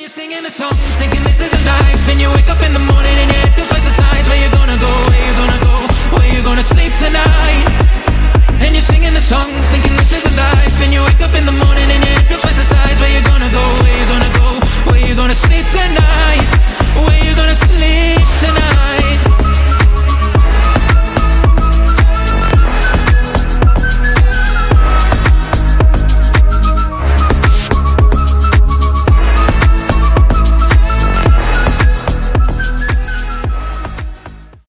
Singing the songs, thinking this is the life. And you wake up in the morning and your head feels twice the size. Where you gonna go, where you gonna go, where you gonna sleep tonight?